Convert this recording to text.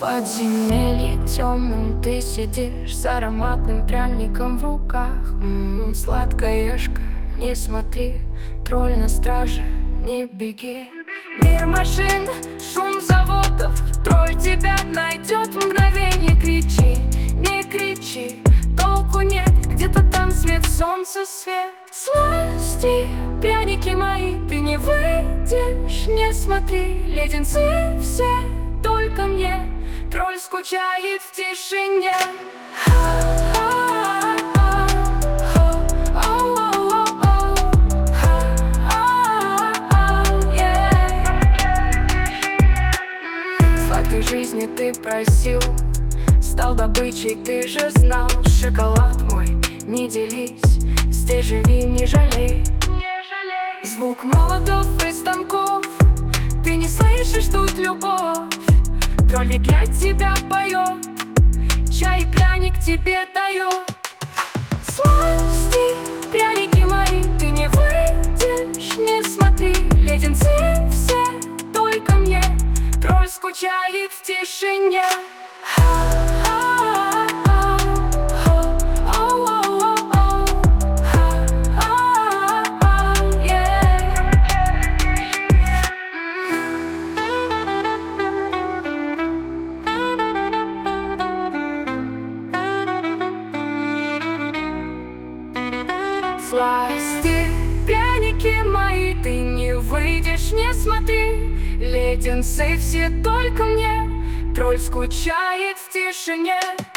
подземелье темным ты сидишь с ароматным пряником в руках. Сладкоежка, не смотри, тролль на страже, не беги. Мир машин, шум заводов, тролль тебя найдет в мгновение. Кричи, не кричи, толку нет, где-то там свет, солнце свет. Сласти, пряники мои, ты не выйдешь, не смотри. Леденцы все только мне, тролль скучает в тишине. Сладкой жизни ты просил, стал добычей, ты же знал. Шоколад мой, не делись, здесь живи, не жалей. Звук молотов и станков, ты не слышишь тут любовь. Тролль для тебя поет, чай и пряник тебе дает. Сласти, пряники мои, ты не выйдешь, не смотри. Леденцы все только мне, тролль скучает в тишине. Сласти, пряники мои, ты не выйдешь, не смотри. Леденцы все только мне, тролль скучает в тишине.